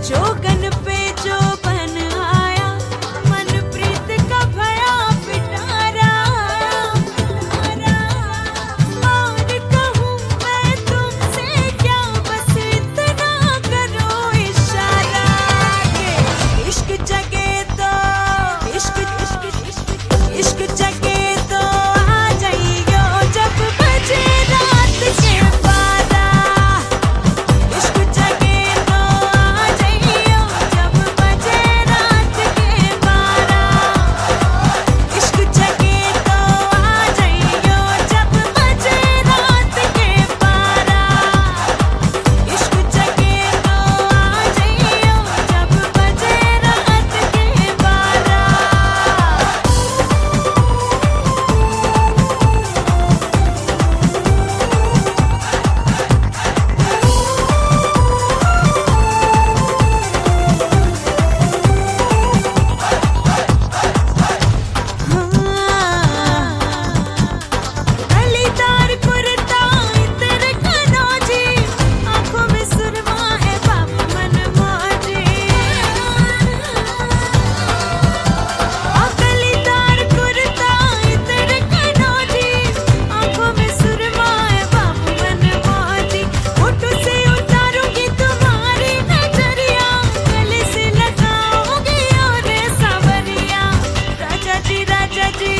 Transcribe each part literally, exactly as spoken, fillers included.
जोगन पे जो बन आया, मन प्रीत का भया पिटारा। और कहूँ मैं तुमसे क्या, बस इतना करो इशारा कि इश्क जगे तो इश्क इश्क इश्क इश्क जगे तो आ जाइयो जब बजे रात के बारह। इश्क जगे तो आ जाइयो जब बजे रात के बारह। इश्क जगे तो आ जाइयो जब बजे रात के बारह। इश्क जगे तो आ जाइयो जब बजे रात के बारह। गलीदार कुर्ता इतर कनौजी, आंखों में सुरमा है बाप मन मौजी। गलीदार कुर्ता इतर कनौजी, आंखों में सुरमा है बाप मन मौजी। होठों से उतारूंगी तुम्हारी नजरिया, गले से लगाऊंगी और सांवरिया। राजा जी राजा जी,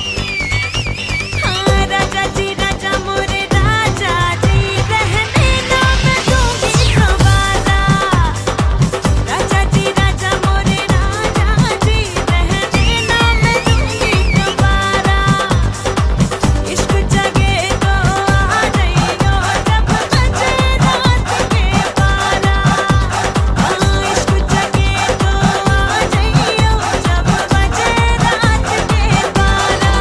हाँ राजा जी राजा मोरे राजा जी, रहने ना मैं दूंगी दोबारा। राजा जी राजा मोरे राजा जी, रहने ना मैं दूंगी दोबारा। इश्क जगे तो आ जाइयो जब बजे रात के बारह। हाँ इश्क जगे तो आ जाइयो जब बजे रात के बारह।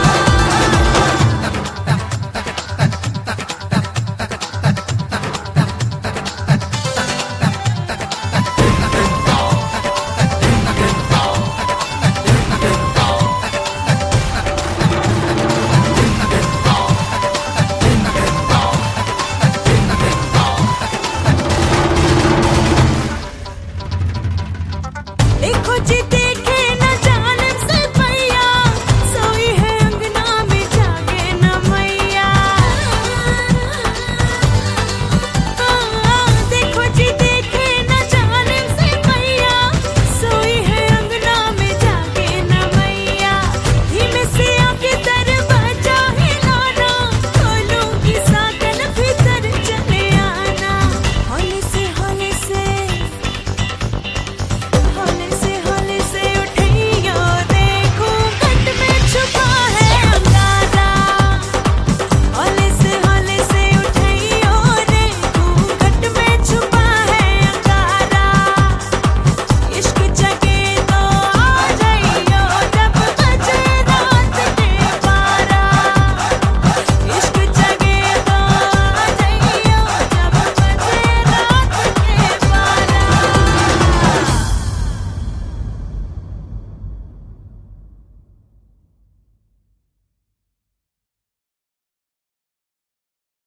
देखो जी